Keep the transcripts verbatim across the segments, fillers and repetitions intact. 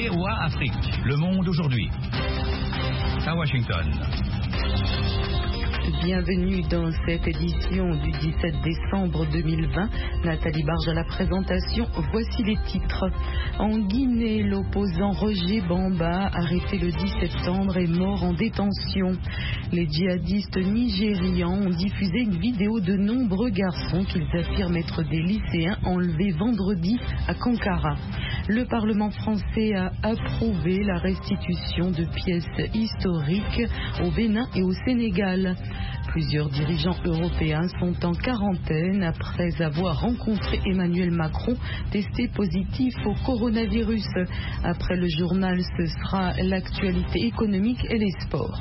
V O A Afrique. Le monde aujourd'hui. À Washington. Bienvenue dans cette édition du dix-sept décembre deux mille vingt. Nathalie Barge à la présentation. Voici les titres. En Guinée, l'opposant Roger Bamba, arrêté le dix septembre, est mort en détention. Les djihadistes nigérians ont diffusé une vidéo de nombreux garçons qu'ils affirment être des lycéens enlevés vendredi à Kankara. Le Parlement français a approuvé la restitution de pièces historiques au Bénin et au Sénégal. Plusieurs dirigeants européens sont en quarantaine après avoir rencontré Emmanuel Macron, testé positif au coronavirus. Après le journal, ce sera l'actualité économique et les sports.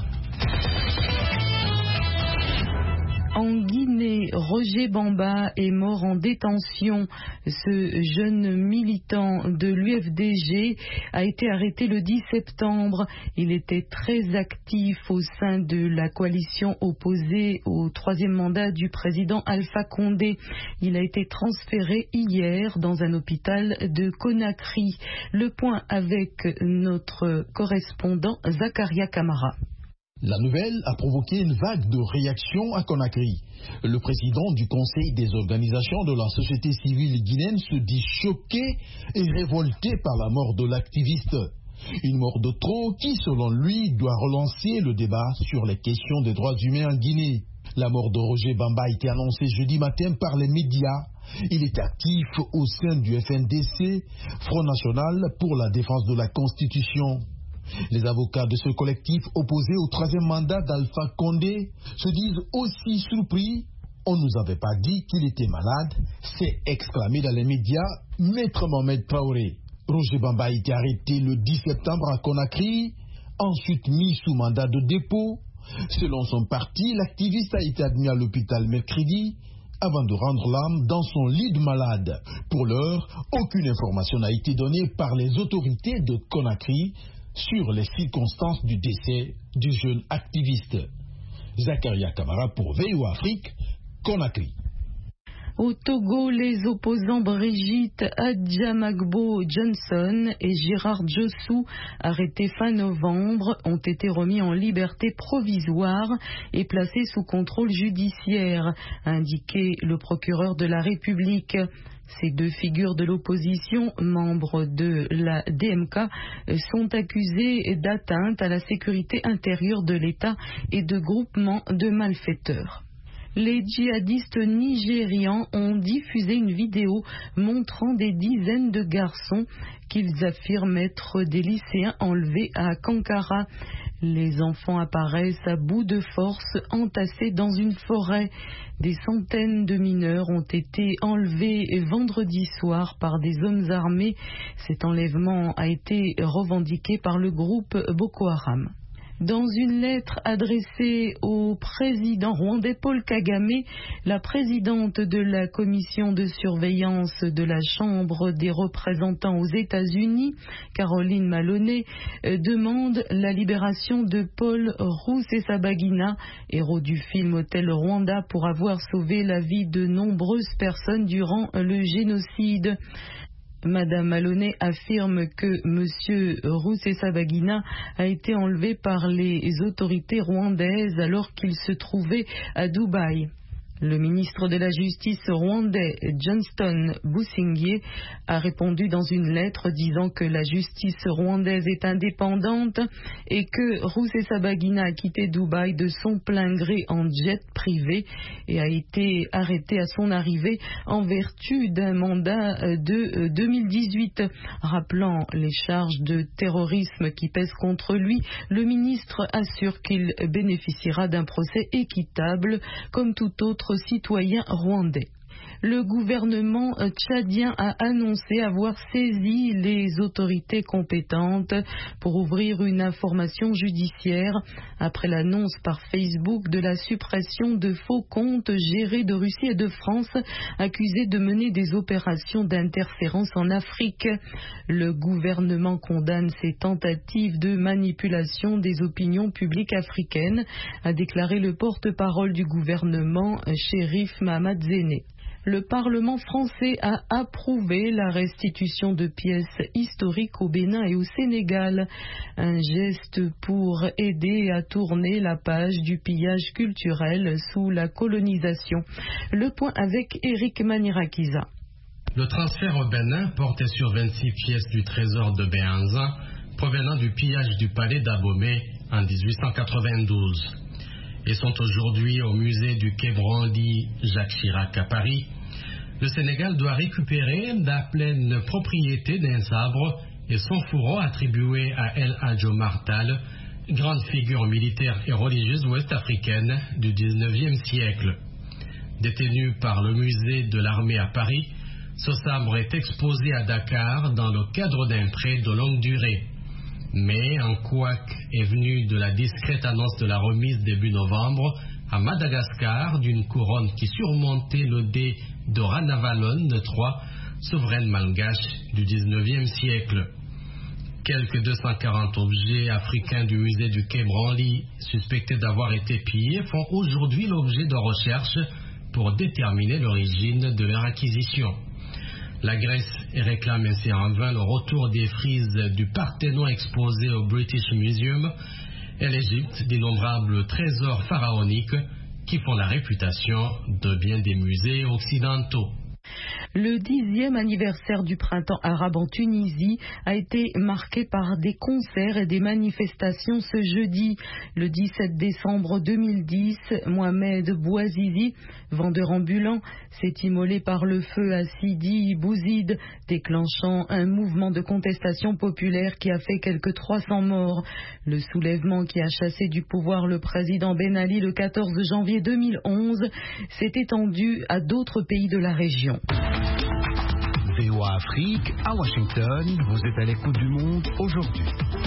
En Guinée, Roger Bamba est mort en détention. Ce jeune militant de l'U F D G a été arrêté le dix septembre. Il était très actif au sein de la coalition opposée au troisième mandat du président Alpha Condé. Il a été transféré hier dans un hôpital de Conakry. Le point avec notre correspondant Zakaria Kamara. La nouvelle a provoqué une vague de réactions à Conakry. Le président du Conseil des organisations de la société civile guinéenne se dit choqué et révolté par la mort de l'activiste. Une mort de trop qui, selon lui, doit relancer le débat sur les questions des droits humains en Guinée. La mort de Roger Bamba a été annoncée jeudi matin par les médias. Il est actif au sein du F N D C, Front National pour la défense de la Constitution. Les avocats de ce collectif opposé au troisième mandat d'Alpha Condé se disent aussi surpris. On ne nous avait pas dit qu'il était malade, s'est exclamé dans les médias Maître Mohamed Traoré. Roger Bamba a été arrêté le dix septembre à Conakry, ensuite mis sous mandat de dépôt. Selon son parti, l'activiste a été admis à l'hôpital mercredi avant de rendre l'âme dans son lit de malade. Pour l'heure, aucune information n'a été donnée par les autorités de Conakry sur les circonstances du décès du jeune activiste. Zakaria Kamara pour V O A Afrique, Conakry. Au Togo, les opposants Brigitte Adjamagbo Johnson et Gérard Djossou, arrêtés fin novembre, ont été remis en liberté provisoire et placés sous contrôle judiciaire, a indiqué le procureur de la République. Ces deux figures de l'opposition, membres de la D M K, sont accusées d'atteinte à la sécurité intérieure de l'État et de groupement de malfaiteurs. Les djihadistes nigérians ont diffusé une vidéo montrant des dizaines de garçons qu'ils affirment être des lycéens enlevés à Kankara. Les enfants apparaissent à bout de force, entassés dans une forêt. Des centaines de mineurs ont été enlevés vendredi soir par des hommes armés. Cet enlèvement a été revendiqué par le groupe Boko Haram. Dans une lettre adressée au président rwandais Paul Kagame, la présidente de la commission de surveillance de la Chambre des représentants aux États-Unis, Caroline Maloney, demande la libération de Paul Rusesabagina, héros du film Hôtel Rwanda, pour avoir sauvé la vie de nombreuses personnes durant le génocide. Madame Maloney affirme que M. Rusesabagina a été enlevé par les autorités rwandaises alors qu'il se trouvait à Dubaï. Le ministre de la Justice rwandais, Johnston Busingye, a répondu dans une lettre disant que la justice rwandaise est indépendante et que Rusesabagina a quitté Dubaï de son plein gré en jet privé et a été arrêté à son arrivée en vertu d'un mandat de deux mille dix-huit. Rappelant les charges de terrorisme qui pèsent contre lui, le ministre assure qu'il bénéficiera d'un procès équitable comme tout autre citoyen rwandais. Le gouvernement tchadien a annoncé avoir saisi les autorités compétentes pour ouvrir une information judiciaire après l'annonce par Facebook de la suppression de faux comptes gérés de Russie et de France accusés de mener des opérations d'interférence en Afrique. Le gouvernement condamne ces tentatives de manipulation des opinions publiques africaines, a déclaré le porte-parole du gouvernement, Chérif Mahamat Zéné. Le Parlement français a approuvé la restitution de pièces historiques au Bénin et au Sénégal. Un geste pour aider à tourner la page du pillage culturel sous la colonisation. Le point avec Éric Manirakiza. Le transfert au Bénin portait sur vingt-six pièces du trésor de Béhanzin provenant du pillage du palais d'Abomey en dix-huit cent quatre-vingt-douze et sont aujourd'hui au musée du Quai Branly Jacques Chirac à Paris. Le Sénégal doit récupérer la pleine propriété d'un sabre et son fourreau attribué à El Hadj Omar Tall, grande figure militaire et religieuse ouest-africaine du dix-neuvième siècle. Détenu par le musée de l'armée à Paris, ce sabre est exposé à Dakar dans le cadre d'un prêt de longue durée. Mais un couac est venu de la discrète annonce de la remise début novembre à Madagascar d'une couronne qui surmontait le dé de Ranavalon de Troyes, souveraine malgache du dix-neuvième siècle. Quelques deux cent quarante objets africains du musée du Quai Branly, suspectés d'avoir été pillés, font aujourd'hui l'objet de recherches pour déterminer l'origine de leur acquisition. La Grèce réclame ainsi en vain le retour des frises du Parthénon exposées au British Museum et l'Égypte d'innombrables trésors pharaoniques qui font la réputation de bien des musées occidentaux. Le dixième anniversaire du printemps arabe en Tunisie a été marqué par des concerts et des manifestations ce jeudi. Le dix-sept décembre deux mille dix, Mohamed Bouazizi, vendeur ambulant, s'est immolé par le feu à Sidi Bouzid, déclenchant un mouvement de contestation populaire qui a fait quelques trois cents morts. Le soulèvement qui a chassé du pouvoir le président Ben Ali le quatorze janvier deux mille onze s'est étendu à d'autres pays de la région. V O A Afrique, à Washington, vous êtes à l'écoute du monde aujourd'hui.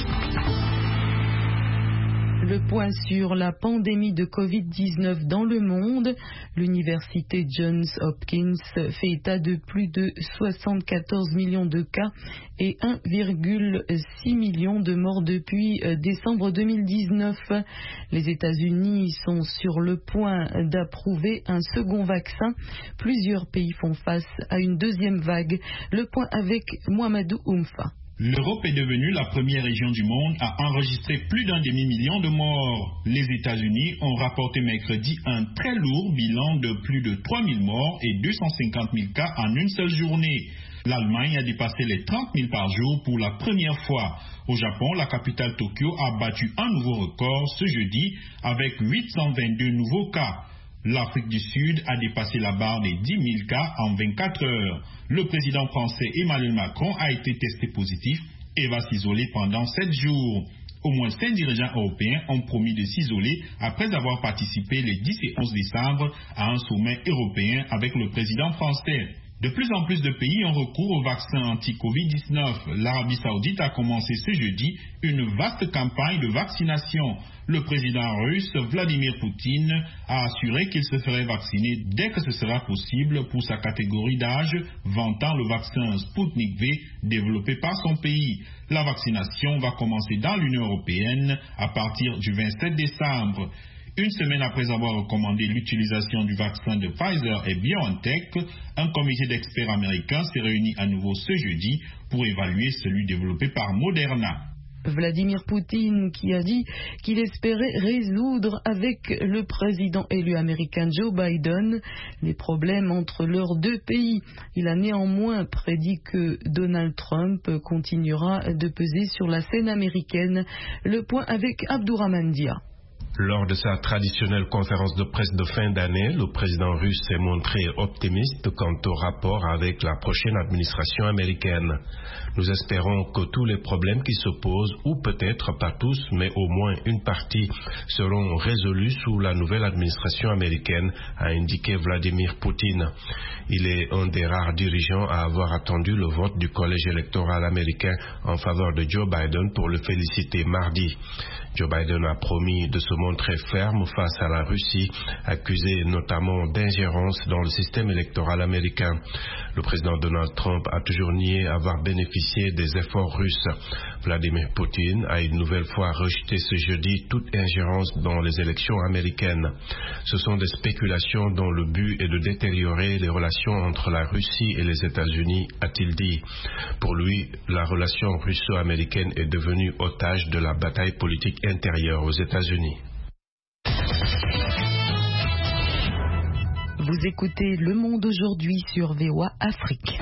Le point sur la pandémie de covid dix-neuf dans le monde. L'université Johns Hopkins fait état de plus de soixante-quatorze millions de cas et un virgule six million de morts depuis décembre deux mille dix-neuf. Les États-Unis sont sur le point d'approuver un second vaccin. Plusieurs pays font face à une deuxième vague. Le point avec Mohamedou Oumfa. L'Europe est devenue la première région du monde à enregistrer plus d'un demi-million de morts. Les États-Unis ont rapporté mercredi un très lourd bilan de plus de trois mille morts et deux cent cinquante mille cas en une seule journée. L'Allemagne a dépassé les trente mille par jour pour la première fois. Au Japon, la capitale Tokyo a battu un nouveau record ce jeudi avec huit cent vingt-deux nouveaux cas. L'Afrique du Sud a dépassé la barre des dix mille cas en vingt-quatre heures. Le président français Emmanuel Macron a été testé positif et va s'isoler pendant sept jours. Au moins cinq dirigeants européens ont promis de s'isoler après avoir participé les dix et onze décembre à un sommet européen avec le président français. De plus en plus de pays ont recours au vaccin anti-covid dix-neuf. L'Arabie Saoudite a commencé ce jeudi une vaste campagne de vaccination. Le président russe Vladimir Poutine a assuré qu'il se ferait vacciner dès que ce sera possible pour sa catégorie d'âge, vantant le vaccin Sputnik V développé par son pays. La vaccination va commencer dans l'Union européenne à partir du vingt-sept décembre. Une semaine après avoir recommandé l'utilisation du vaccin de Pfizer et BioNTech, un comité d'experts américains s'est réuni à nouveau ce jeudi pour évaluer celui développé par Moderna. Vladimir Poutine qui a dit qu'il espérait résoudre avec le président élu américain Joe Biden les problèmes entre leurs deux pays. Il a néanmoins prédit que Donald Trump continuera de peser sur la scène américaine. Le point avec Abdourahmane Dia. Lors de sa traditionnelle conférence de presse de fin d'année, le président russe s'est montré optimiste quant au rapport avec la prochaine administration américaine. Nous espérons que tous les problèmes qui se posent, ou peut-être pas tous, mais au moins une partie, seront résolus sous la nouvelle administration américaine, a indiqué Vladimir Poutine. Il est un des rares dirigeants à avoir attendu le vote du collège électoral américain en faveur de Joe Biden pour le féliciter mardi. Joe Biden a promis de se montrer ferme face à la Russie, accusée notamment d'ingérence dans le système électoral américain. Le président Donald Trump a toujours nié avoir bénéficié des efforts russes. Vladimir Poutine a une nouvelle fois rejeté ce jeudi toute ingérence dans les élections américaines. Ce sont des spéculations dont le but est de détériorer les relations entre la Russie et les États-Unis, a-t-il dit. Pour lui, la relation russo-américaine est devenue otage de la bataille politique intérieure aux États-Unis. Vous écoutez Le Monde aujourd'hui sur V O A Afrique.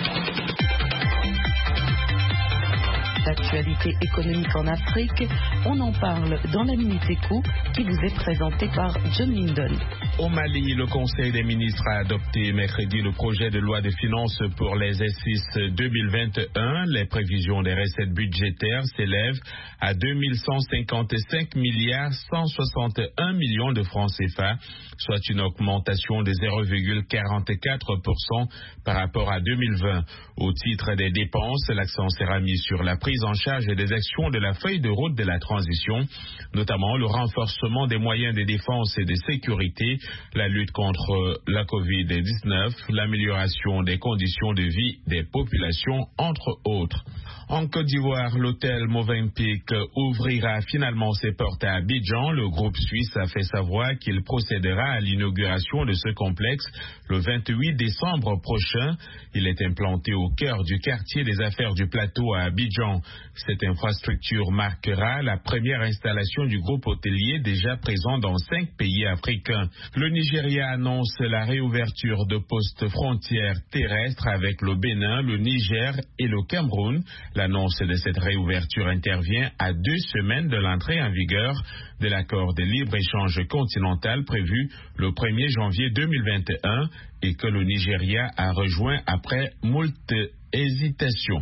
L'actualité économique en Afrique, on en parle dans la Minute Éco qui vous est présentée par John Lindon. Au Mali, le Conseil des ministres a adopté mercredi le projet de loi de finances pour les exercices deux mille vingt et un. Les prévisions des recettes budgétaires s'élèvent à deux mille cent cinquante-cinq milliards cent soixante et un millions de francs C F A, soit une augmentation de zéro virgule quarante-quatre pour cent par rapport à deux mille vingt. Au titre des dépenses, l'accent sera mis sur la prise en charge des actions de la feuille de route de la transition, notamment le renforcement des moyens de défense et de sécurité, la lutte contre la covid dix-neuf, l'amélioration des conditions de vie des populations, entre autres. En Côte d'Ivoire, l'hôtel Movenpick ouvrira finalement ses portes à Abidjan. Le groupe suisse a fait savoir qu'il procédera à l'inauguration de ce complexe le vingt-huit décembre prochain. Il est implanté au cœur du quartier des affaires du plateau à Abidjan. Cette infrastructure marquera la première installation du groupe hôtelier déjà présent dans cinq pays africains. Le Nigeria annonce la réouverture de postes frontières terrestres avec le Bénin, le Niger et le Cameroun. L'annonce de cette réouverture intervient à deux semaines de l'entrée en vigueur de l'accord de libre-échange continental prévu le premier janvier deux mille vingt et un et que le Nigeria a rejoint après moult hésitations.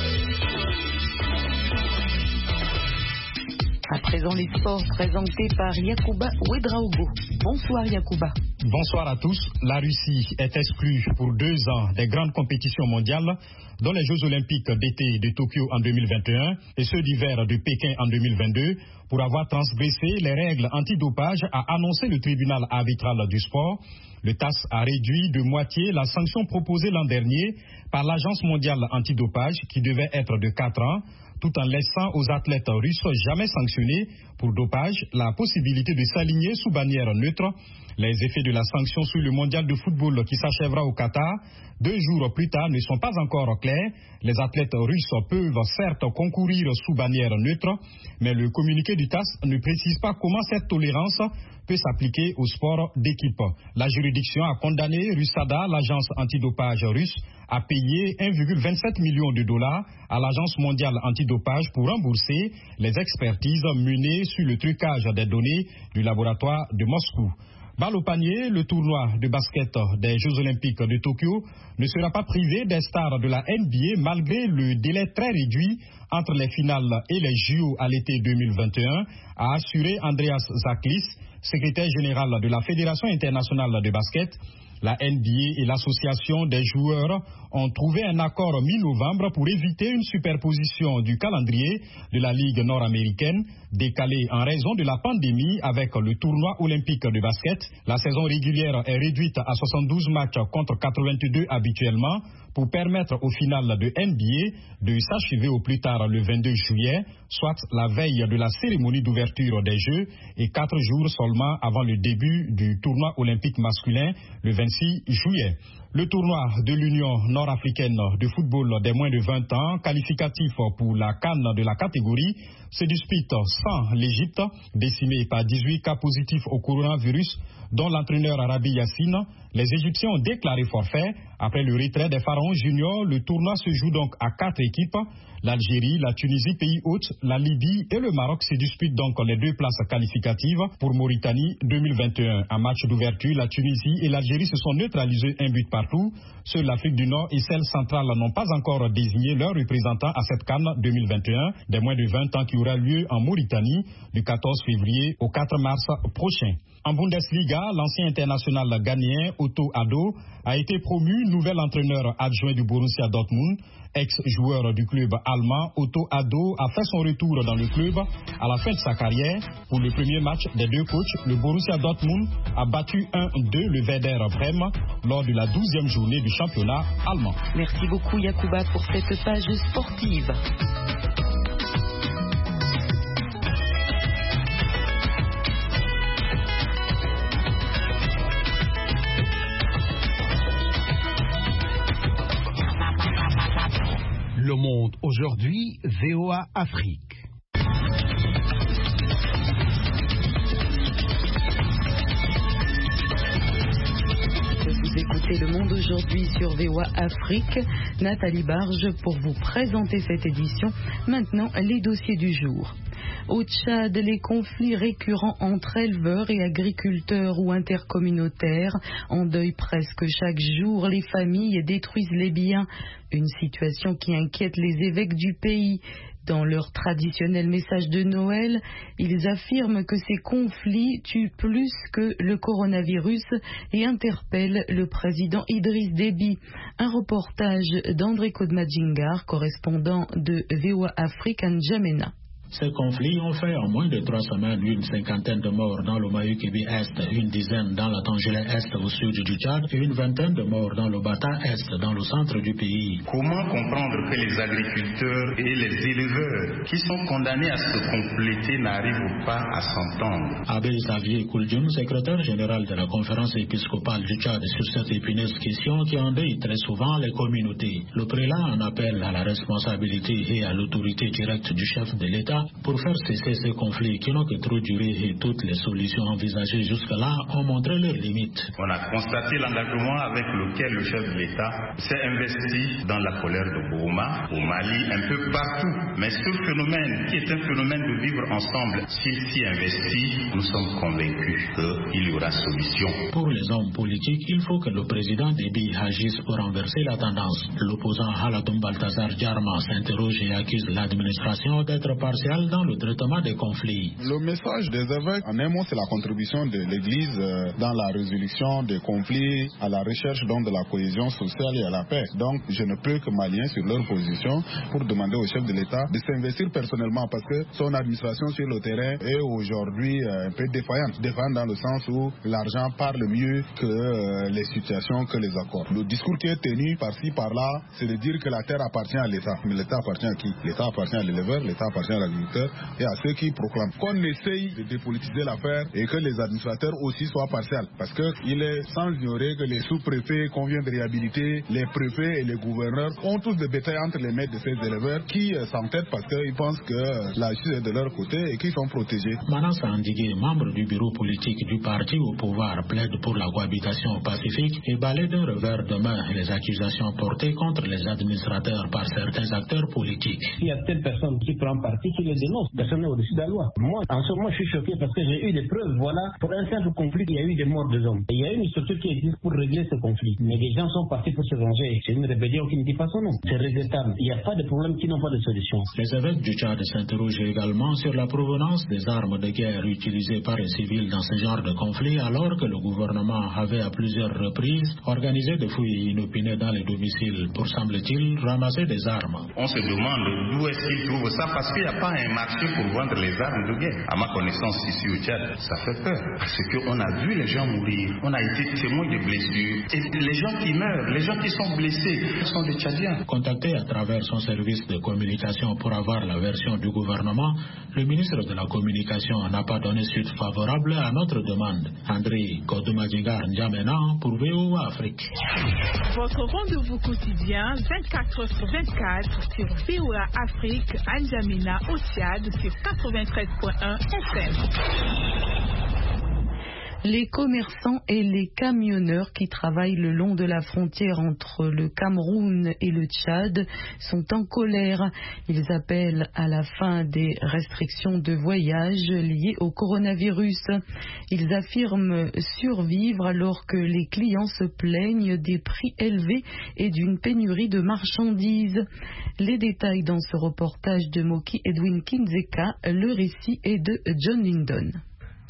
À présent, les sports présentés par Yacouba Ouedraogo. Bonsoir Yacouba. Bonsoir à tous. La Russie est exclue pour deux ans des grandes compétitions mondiales, dont les Jeux olympiques d'été de Tokyo en deux mille vingt et un et ceux d'hiver de Pékin en deux mille vingt-deux, pour avoir transgressé les règles antidopage, a annoncé le tribunal arbitral du sport. Le T A S a réduit de moitié la sanction proposée l'an dernier par l'Agence mondiale antidopage, qui devait être de quatre ans, tout en laissant aux athlètes russes jamais sanctionnés pour dopage la possibilité de s'aligner sous bannière neutre. Les effets de la sanction sur le mondial de football qui s'achèvera au Qatar deux jours plus tard ne sont pas encore clairs. Les athlètes russes peuvent certes concourir sous bannière neutre, mais le communiqué du T A S ne précise pas comment cette tolérance peut s'appliquer au sport d'équipe. La juridiction a condamné Rusada, l'agence antidopage russe, à payer un virgule vingt-sept million de dollars à l'agence mondiale antidopage pour rembourser les expertises menées sur le trucage des données du laboratoire de Moscou. Balle au panier, le tournoi de basket des Jeux Olympiques de Tokyo ne sera pas privé des stars de la N B A malgré le délai très réduit entre les finales et les J O à l'été deux mille vingt et un, a assuré Andreas Zaklis, secrétaire général de la Fédération internationale de basket. La N B A et l'association des joueurs ont trouvé un accord mi-novembre pour éviter une superposition du calendrier de la Ligue nord-américaine, décalée en raison de la pandémie avec le tournoi olympique de basket. La saison régulière est réduite à soixante-douze matchs contre quatre-vingt-deux habituellement pour permettre au final de N B A de s'achever au plus tard le vingt-deux juillet, soit la veille de la cérémonie d'ouverture des Jeux et quatre jours seulement avant le début du tournoi olympique masculin le vingt-six juillet. Le tournoi de l'Union nord-africaine de football des moins de vingt ans, qualificatif pour la CAN de la catégorie, se dispute sans l'Égypte, décimée par dix-huit cas positifs au coronavirus, dont l'entraîneur Rabi Yassine. Les Égyptiens ont déclaré forfait. Après le retrait des Pharaons juniors, le tournoi se joue donc à quatre équipes. L'Algérie, la Tunisie, pays hôte, la Libye et le Maroc se disputent donc les deux places qualificatives pour Mauritanie deux mille vingt et un. En match d'ouverture, la Tunisie et l'Algérie se sont neutralisés un but partout. Seuls l'Afrique du Nord et celle centrale n'ont pas encore désigné leurs représentants à cette CAN deux mille vingt et un, des moins de vingt ans qui aura lieu en Mauritanie du quatorze février au quatre mars prochain. En Bundesliga, l'ancien international ghanéen Otto Addo a été promu nouvel entraîneur adjoint du Borussia Dortmund. Ex-joueur du club allemand, Otto Addo a fait son retour dans le club à la fin de sa carrière. Pour le premier match des deux coachs, le Borussia Dortmund a battu un deux le Werder Brême lors de la douzième journée du championnat allemand. Merci beaucoup Yacouba pour cette page sportive. Le Monde aujourd'hui, V O A Afrique. Vous écoutez Le Monde aujourd'hui sur V O A Afrique. Nathalie Barge pour vous présenter cette édition. Maintenant, les dossiers du jour. Au Tchad, les conflits récurrents entre éleveurs et agriculteurs ou intercommunautaires endeuillent presque chaque jour les familles et détruisent les biens. Une situation qui inquiète les évêques du pays. Dans leur traditionnel message de Noël, ils affirment que ces conflits tuent plus que le coronavirus et interpellent le président Idriss Déby. Un reportage d'André Kodmadjingar, correspondant de V O A Afrique à N'Djamena. Ces conflits ont fait en moins de trois semaines une cinquantaine de morts dans le Mayukébi Est, une dizaine dans la Tangélé Est au sud du Tchad et une vingtaine de morts dans le Bata Est dans le centre du pays. Comment comprendre que les agriculteurs et les éleveurs qui sont condamnés à se compléter n'arrivent pas à s'entendre? Abbé Xavier Kouldjoum, secrétaire général de la conférence épiscopale du Tchad, sur cette épineuse question qui endeuille très souvent les communautés. Le prélat en appelle à la responsabilité et à l'autorité directe du chef de l'État pour faire cesser ces conflits qui n'ont que trop duré et toutes les solutions envisagées jusque-là ont montré leurs limites. On a constaté l'engagement avec lequel le chef de l'État s'est investi dans la colère de Bourouma, au Mali, un peu partout. Mais ce phénomène, qui est un phénomène de vivre ensemble, s'il s'y investit, nous sommes convaincus qu'il y aura solution. Pour les hommes politiques, il faut que le président Déby agisse pour renverser la tendance. L'opposant Haladoum Balthazar Diarma s'interroge et accuse l'administration d'être partielle dans le traitement des conflits. Le message des évêques, en un mot, c'est la contribution de l'Église dans la résolution des conflits, à la recherche donc de la cohésion sociale et à la paix. Donc, je ne peux que m'aligner sur leur position pour demander au chef de l'État de s'investir personnellement parce que son administration sur le terrain est aujourd'hui un peu défaillante. Défaillante dans le sens où l'argent parle mieux que les situations, que les accords. Le discours qui est tenu par-ci, par-là, c'est de dire que la terre appartient à l'État. Mais l'État appartient à qui? L'État appartient à l'éleveur, l'État appartient à l'agriculteur et à ceux qui proclament. Qu'on essaye de dépolitiser l'affaire et que les administrateurs aussi soient partiels. Parce qu'il est sans ignorer que les sous-préfets qu'on vient de réhabiliter, les préfets et les gouverneurs ont tous des bétails entre les mains de ces éleveurs qui euh, s'entêtent parce qu'ils pensent que la justice est de leur côté et qu'ils sont protégés. Manas Andigué, membre du bureau politique du parti au pouvoir, plaide pour la cohabitation pacifique et balaie d'un revers de main les accusations portées contre les administrateurs par certains acteurs politiques. Il y a telle personne qui prend parti qui les dénonce. Personne n'est au-dessus de la loi. Moi, en ce moment, je suis choqué parce que j'ai eu des preuves. Voilà, pour un simple conflit, il y a eu des morts de hommes. Et il y a une structure qui existe pour régler ce conflit. Mais les gens sont partis pour se venger. C'est une rébellion qui ne dit pas son nom. C'est regrettable. Il n'y a pas de problème qui n'ont pas de solution. Les évêques du Tchad s'interrogent également sur la provenance des armes de guerre utilisées par les civils dans ce genre de conflit, alors que le gouvernement avait à plusieurs reprises organisé des fouilles inopinées dans les domiciles pour, semble-t-il, ramasser des armes. On se demande d'où est-ce qu'ils trouvent ça parce qu'il n'y a pas un marché pour vendre les armes de guerre. À ma connaissance, ici au Tchad, ça fait peur. Parce qu'on a vu les gens mourir. On a été témoins de blessures. Et les gens qui meurent, les gens qui sont blessés, sont des Tchadiens. Contacté à travers son service de communication pour avoir la version du gouvernement, le ministre de la Communication n'a pas donné suite favorable à notre demande. André Kodmadjingar N'Djamena pour V O A Afrique. Votre rendez-vous quotidien vingt-quatre heures sur vingt-quatre sur V O A Afrique à N'Djamena au Tchad sur quatre-vingt-treize point un F M. Les commerçants et les camionneurs qui travaillent le long de la frontière entre le Cameroun et le Tchad sont en colère. Ils appellent à la fin des restrictions de voyage liées au coronavirus. Ils affirment survivre alors que les clients se plaignent des prix élevés et d'une pénurie de marchandises. Les détails dans ce reportage de Moki Edwin Kinzeka, le récit est de John Lindon.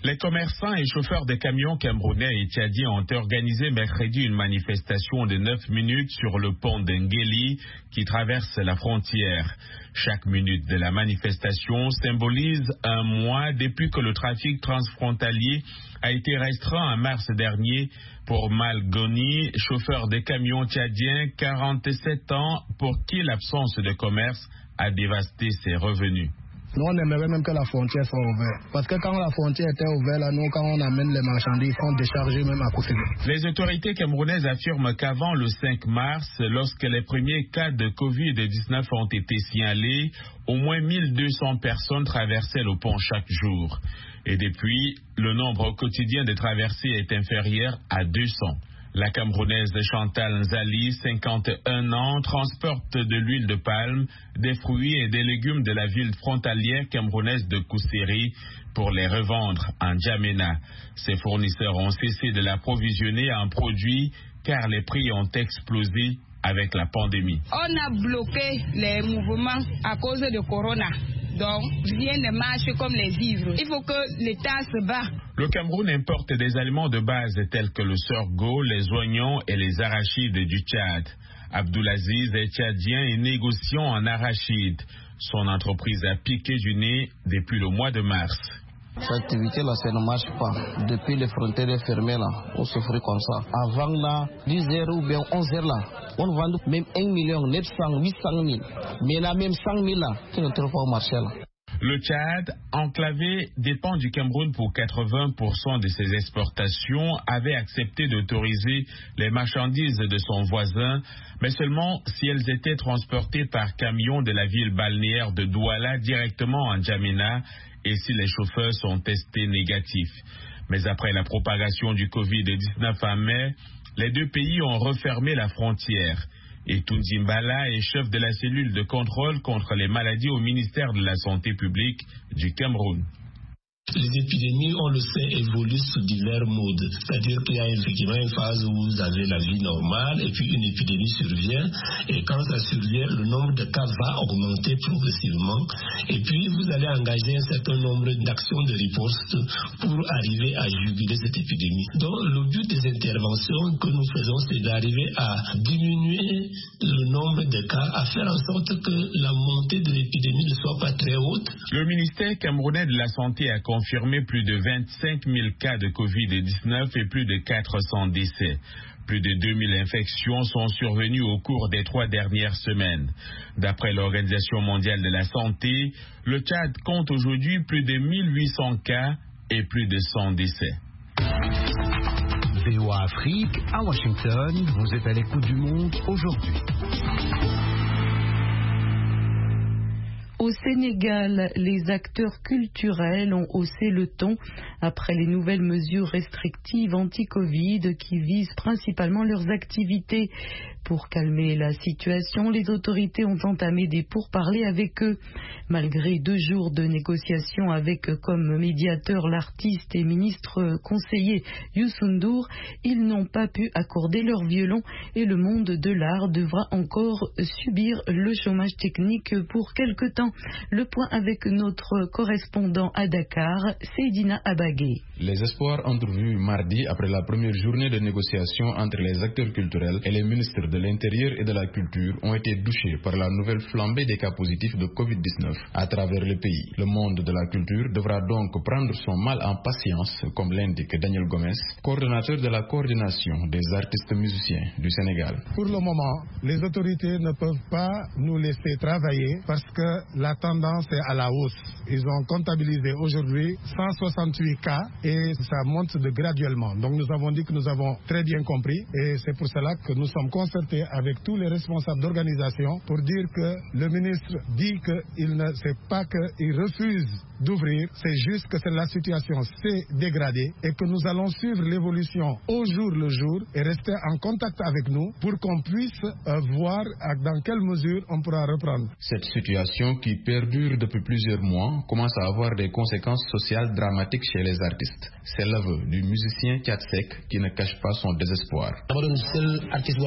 Les commerçants et chauffeurs de camions camerounais et tchadiens ont organisé mercredi une manifestation de neuf minutes sur le pont d'Ngeli qui traverse la frontière. Chaque minute de la manifestation symbolise un mois depuis que le trafic transfrontalier a été restreint en mars dernier pour Malgoni, chauffeur de camions tchadien, quarante-sept ans, pour qui l'absence de commerce a dévasté ses revenus. Nous, on aimerait même que la frontière soit ouverte. Parce que quand la frontière était ouverte, là, nous, quand on amène les marchandises, ils sont déchargés même à côté. Les autorités camerounaises affirment qu'avant le cinq mars, lorsque les premiers cas de covid dix-neuf ont été signalés, au moins mille deux cents personnes traversaient le pont chaque jour. Et depuis, le nombre quotidien de traversées est inférieur à deux cents. La Camerounaise Chantal Nzali, cinquante et un ans, transporte de l'huile de palme, des fruits et des légumes de la ville frontalière camerounaise de Kousséri pour les revendre en N'Djamena. Ses fournisseurs ont cessé de l'approvisionner en produits car les prix ont explosé avec la pandémie. On a bloqué les mouvements à cause de Corona. Donc, rien ne marche comme les vivres. Il faut que l'État se bat. Le Cameroun importe des aliments de base tels que le sorgho, les oignons et les arachides du Tchad. Abdoulaziz est tchadien et négociant en arachides. Son entreprise a piqué du nez depuis le mois de mars. Cette activité-là, ça ne marche pas. Depuis les frontières fermées, là, on souffrait comme ça. Avant, là, dix heures ou bien onze heures, là, on vend même un million, neuf cent, huit cent mille. Mais là, même cent mille, là, tu ne trouves pas au marché, là. Le Tchad, enclavé, dépend du Cameroun pour quatre-vingts pour cent de ses exportations, avait accepté d'autoriser les marchandises de son voisin, mais seulement si elles étaient transportées par camion de la ville balnéaire de Douala directement en N'Djamena et si les chauffeurs sont testés négatifs. Mais après la propagation du covid dix-neuf en mai, les deux pays ont refermé la frontière. Et Tunzimbala est chef de la cellule de contrôle contre les maladies au ministère de la Santé publique du Cameroun. Les épidémies, on le sait, évoluent sous divers modes. C'est-à-dire qu'il y a effectivement une phase où vous avez la vie normale et puis une épidémie survient. Et quand ça survient, le nombre de cas va augmenter progressivement. Et puis vous allez engager un certain nombre d'actions de riposte pour arriver à juguler cette épidémie. Donc le but des interventions que nous faisons, c'est d'arriver à diminuer le nombre de cas, à faire en sorte que la montée de l'épidémie ne soit pas très haute. Le ministère camerounais de la Santé a confirmé plus de vingt-cinq mille cas de covid dix-neuf et plus de quatre cents décès. Plus de deux mille infections sont survenues au cours des trois dernières semaines. D'après l'Organisation mondiale de la santé, le Tchad compte aujourd'hui plus de mille huit cents cas et plus de cent décès. V O A Afrique, à Washington, vous êtes à l'écoute du monde aujourd'hui. Au Sénégal, les acteurs culturels ont haussé le ton après les nouvelles mesures restrictives anti-Covid qui visent principalement leurs activités. Pour calmer la situation, les autorités ont entamé des pourparlers avec eux. Malgré deux jours de négociations avec comme médiateur l'artiste et ministre conseiller Youssou N'Dour, ils n'ont pas pu accorder leur violon et le monde de l'art devra encore subir le chômage technique pour quelque temps. Le point avec notre correspondant à Dakar, Seydina Abagé. Les espoirs entrevus mardi après la première journée de négociation entre les acteurs culturels et les ministres de l'Intérieur et de la Culture ont été douchés par la nouvelle flambée des cas positifs de covid dix-neuf à travers le pays. Le monde de la culture devra donc prendre son mal en patience, comme l'indique Daniel Gomes, coordonnateur de la coordination des artistes musiciens du Sénégal. Pour le moment, les autorités ne peuvent pas nous laisser travailler parce que la tendance est à la hausse. Ils ont comptabilisé aujourd'hui cent soixante-huit cas et ça monte de graduellement. Donc nous avons dit que nous avons très bien compris et c'est pour cela que nous sommes concertés avec tous les responsables d'organisation pour dire que le ministre dit qu'il ne sait pas qu'il refuse d'ouvrir, c'est juste que la situation s'est dégradée et que nous allons suivre l'évolution au jour le jour et rester en contact avec nous pour qu'on puisse euh, voir dans quelle mesure on pourra reprendre. Cette situation qui perdure depuis plusieurs mois commence à avoir des conséquences sociales dramatiques chez les artistes. C'est l'aveu du musicien Thiat Seck qui ne cache pas son désespoir.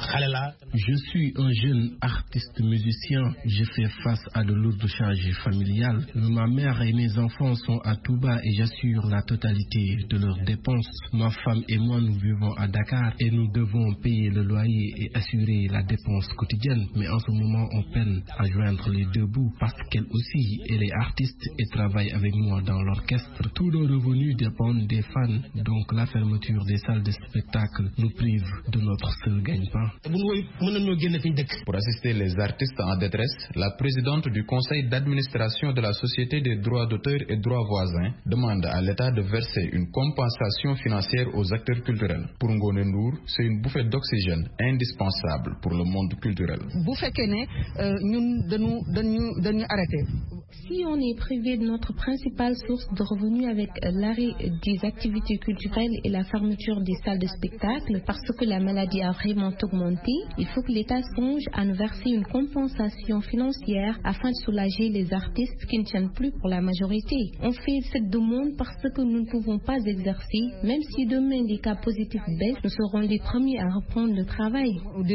Je suis un jeune artiste musicien. Je fais face à de lourdes charges familiales. Ma mère et mes enfants sont à Touba et j'assure la totalité de leurs dépenses. Ma femme et moi, nous vivons à Dakar et nous devons payer le loyer et assurer la dépense quotidienne. Mais en ce moment, on peine à joindre les deux bouts parce qu'elle aussi, elle est artiste et travaille avec moi dans l'orchestre. Tous nos revenus dépendent des fans. Donc la fermeture des salles de spectacle nous prive de notre seul gagne-pain. Pour assister les artistes en détresse, la présidente du conseil d'administration de la Société des droits d'auteur et droits voisins demande à l'État de verser une compensation financière aux acteurs culturels. Pour Ngone Ndour, c'est une bouffée d'oxygène indispensable pour le monde culturel. Si on est privé de notre principale source de revenus avec l'arrêt des activités culturelles et la fermeture des salles de spectacle, parce que la maladie a vraiment augmenté, il faut que l'État songe à nous verser une compensation financière afin de soulager les artistes qui ne tiennent plus pour la majorité. On fait cette demande parce que nous ne pouvons pas exercer, même si demain les cas positifs baissent, nous serons les premiers à reprendre le travail.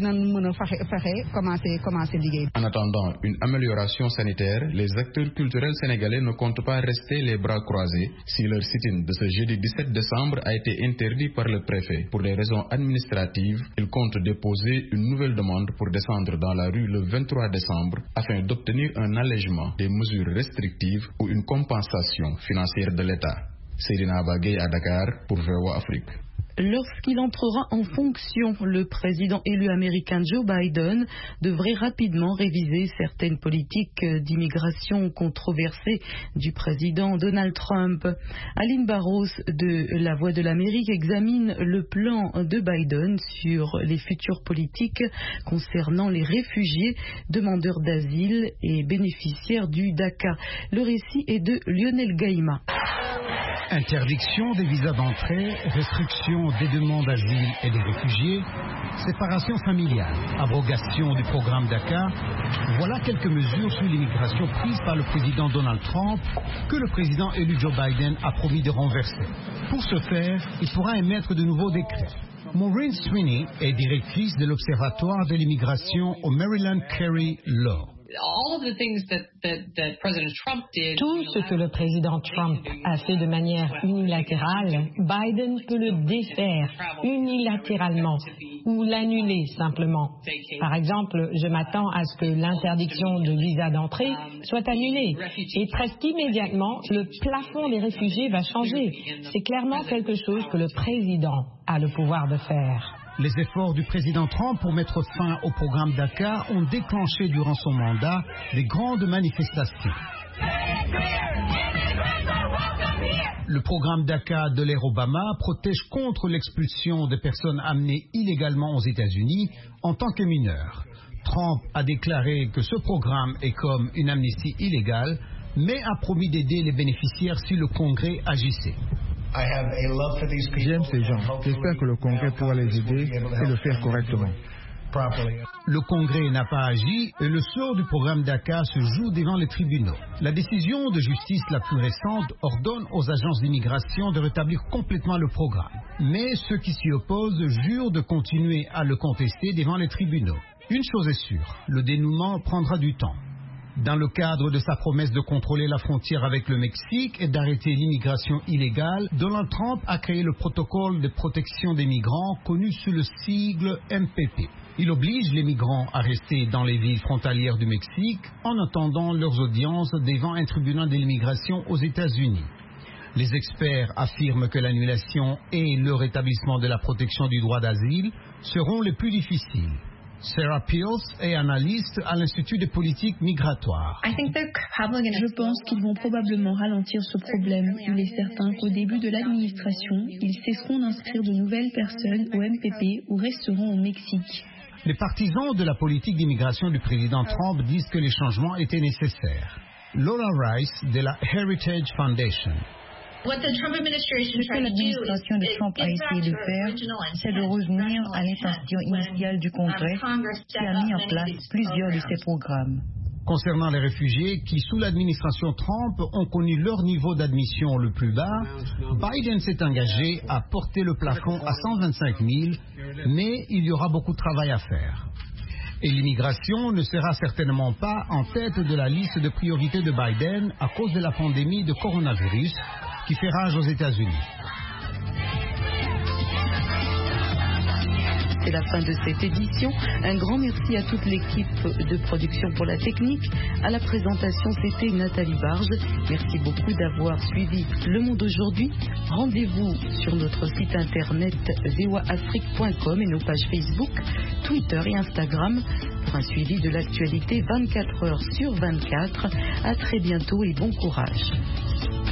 En attendant une amélioration sanitaire, les acteurs culturels sénégalais ne comptent pas rester les bras croisés si leur sit-in de ce jeudi dix-sept décembre a été interdit par le préfet. Pour des raisons administratives, ils comptent déposer une nouvelle demande pour descendre dans la rue le vingt-trois décembre afin d'obtenir un allègement des mesures restrictives ou une compensation financière de l'État. Seydina Bagay à Dakar pour V O A Afrique. Lorsqu'il entrera en fonction, le président élu américain Joe Biden devrait rapidement réviser certaines politiques d'immigration controversées du président Donald Trump. Aline Barros de La Voix de l'Amérique examine le plan de Biden sur les futures politiques concernant les réfugiés, demandeurs d'asile et bénéficiaires du DACA. Le récit est de Lionel Gaïma. Interdiction des visas d'entrée, restriction des demandes d'asile et des réfugiés, séparation familiale, abrogation du programme DACA, voilà quelques mesures sur l'immigration prises par le président Donald Trump que le président élu Joe Biden a promis de renverser. Pour ce faire, il pourra émettre de nouveaux décrets. Maureen Sweeney est directrice de l'Observatoire de l'immigration au Maryland Carey Law. Tout ce que le président Trump a fait de manière unilatérale, Biden peut le défaire unilatéralement ou l'annuler simplement. Par exemple, je m'attends à ce que l'interdiction de visa d'entrée soit annulée et presque immédiatement, le plafond des réfugiés va changer. C'est clairement quelque chose que le président a le pouvoir de faire. Les efforts du président Trump pour mettre fin au programme DACA ont déclenché durant son mandat des grandes manifestations. Le programme DACA de l'ère Obama protège contre l'expulsion des personnes amenées illégalement aux États-Unis en tant que mineurs. Trump a déclaré que ce programme est comme une amnistie illégale, mais a promis d'aider les bénéficiaires si le Congrès agissait. J'aime ces gens. J'espère que le Congrès pourra les aider et le faire correctement. Le Congrès n'a pas agi et le sort du programme DACA se joue devant les tribunaux. La décision de justice la plus récente ordonne aux agences d'immigration de rétablir complètement le programme. Mais ceux qui s'y opposent jurent de continuer à le contester devant les tribunaux. Une chose est sûre, le dénouement prendra du temps. Dans le cadre de sa promesse de contrôler la frontière avec le Mexique et d'arrêter l'immigration illégale, Donald Trump a créé le protocole de protection des migrants connu sous le sigle M P P. Il oblige les migrants à rester dans les villes frontalières du Mexique en attendant leurs audiences devant un tribunal de l'immigration aux États-Unis. Les experts affirment que l'annulation et le rétablissement de la protection du droit d'asile seront les plus difficiles. Sarah Peels est analyste à l'Institut de politique migratoire. Je pense qu'ils vont probablement ralentir ce problème. Il est certain qu'au début de l'administration, ils cesseront d'inscrire de nouvelles personnes au M P P ou resteront au Mexique. Les partisans de la politique d'immigration du président Trump disent que les changements étaient nécessaires. Laura Rice de la Heritage Foundation. Ce que l'administration de Trump a essayé de faire, c'est de revenir à l'intention initiale du Congrès qui a mis en place plusieurs de ces programmes. Concernant les réfugiés qui, sous l'administration Trump, ont connu leur niveau d'admission le plus bas, Biden s'est engagé à porter le plafond à cent vingt-cinq mille, mais il y aura beaucoup de travail à faire. Et l'immigration ne sera certainement pas en tête de la liste de priorités de Biden à cause de la pandémie de coronavirus qui fait rage aux États-Unis. C'est la fin de cette édition. Un grand merci à toute l'équipe de production pour la technique. À la présentation, c'était Nathalie Barge. Merci beaucoup d'avoir suivi Le Monde aujourd'hui. Rendez-vous sur notre site internet v o a afrique point com et nos pages Facebook, Twitter et Instagram pour un suivi de l'actualité vingt-quatre heures sur vingt-quatre. À très bientôt et bon courage.